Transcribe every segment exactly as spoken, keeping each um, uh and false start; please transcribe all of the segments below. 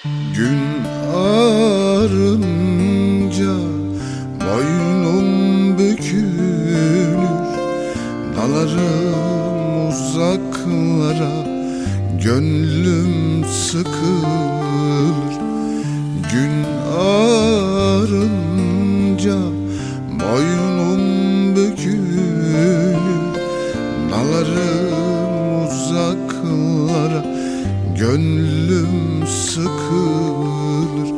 Gün ağarınca boynum bükülür, dalarım uzaklara, gönlüm sıkılır. Gün ağarınca boynum bükülür, dalarım uzaklara, gönlüm sıkılır.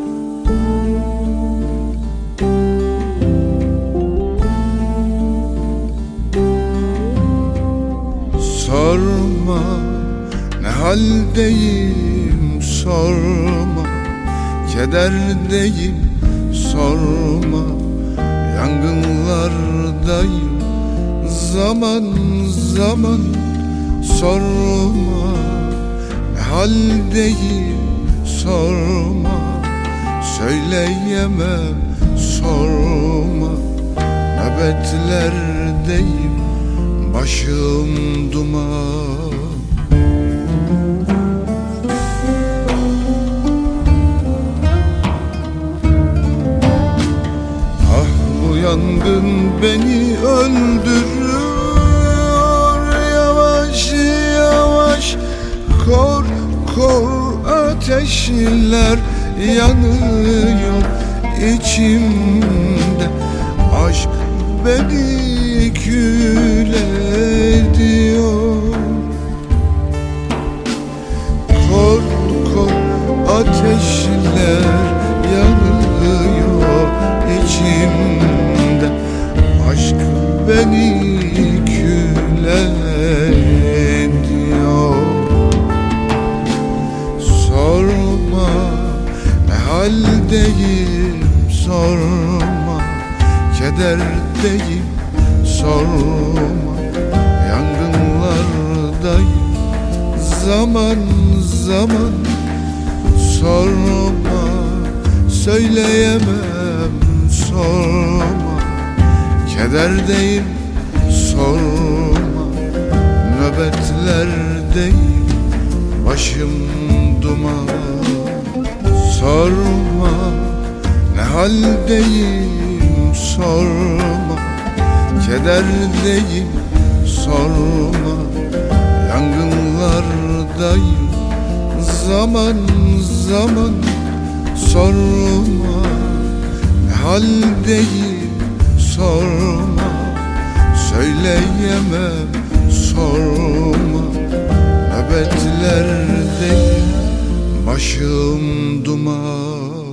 Sorma ne haldeyim, sorma kederdeyim, sorma yangınlardayım zaman zaman. Sorma ne haldeyim, sorma söyleyemem, sorma nöbetlerdeyim, başım duman. Ah bu yangın beni öldürüyor, yavaş yavaş kor kor ateşler yanıyor içimde. Aşk beni kül ediyor. Kor kor ateşler yanıyor içimde. Aşk beni kül ediyor. Sorma ne haldeyim, sorma kederdeyim, sorma yangınlardayım zaman zaman. Sorma söyleyemem, sorma kederdeyim, sorma nöbetlerdeyim, başım duman. Sorma ne haldeyim, sorma kederdeyim, sorma yangınlardayım zaman zaman. Sorma ne haldeyim, sorma söyleyemem, sorma nöbetlerdeyim, başım duman.